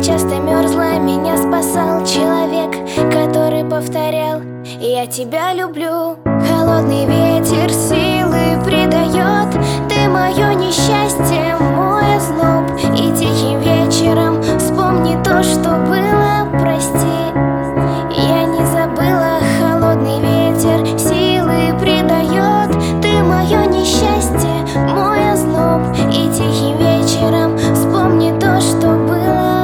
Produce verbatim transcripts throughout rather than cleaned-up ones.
часто мерзла, меня спасал человек, который повторял: я тебя люблю. Холодный ветер силы придает, ты мое несчастье, мой озноб. И тихим вечером вспомни то, что было, прости. Я не забыла, холодный ветер силы придает, ты мое несчастье, мой озноб. И тихим вечером вспомни то, что было.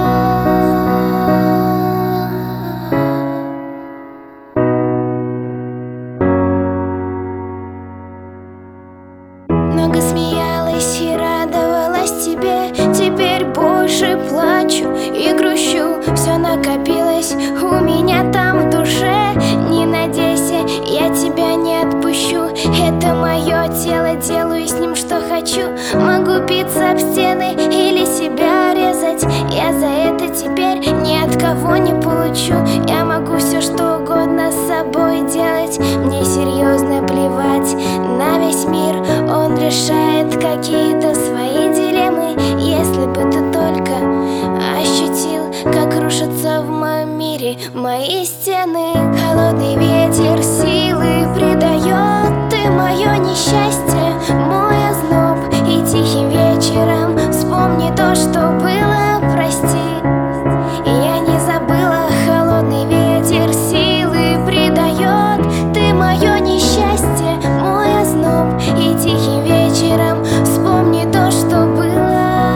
Много смеялась и радовалась тебе, теперь больше плачу и грущу. Все накопилось у меня там в душе. Не надейся, я тебя не отпущу. Это мое тело, делаю с ним что хочу. Могу биться об стены или себя резать. Я за это теперь ни от кого не получу. Я могу все что угодно с собой делать. Мне серьезно плевать на весь мир. Он решает какие-то свои дилеммы. Если бы ты только ощутил, как рушатся в моем мире мои стены. Холодный ветер силы придает, ты мое несчастье, мой озноб. И тихим вечером вспомни то, что было, прости. Я не забыла, холодный ветер силы придает, ты мое несчастье, мой озноб. И тихим вечером вспомни то, что было.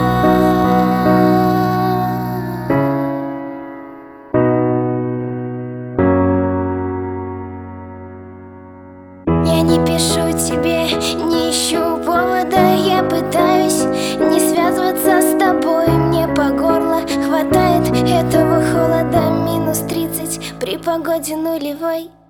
Я не пишу тебе, не ищу повода. Я пытаюсь не связываться с тобой. Мне по горло хватает этого холода. Минус тридцать при погоде нулевой.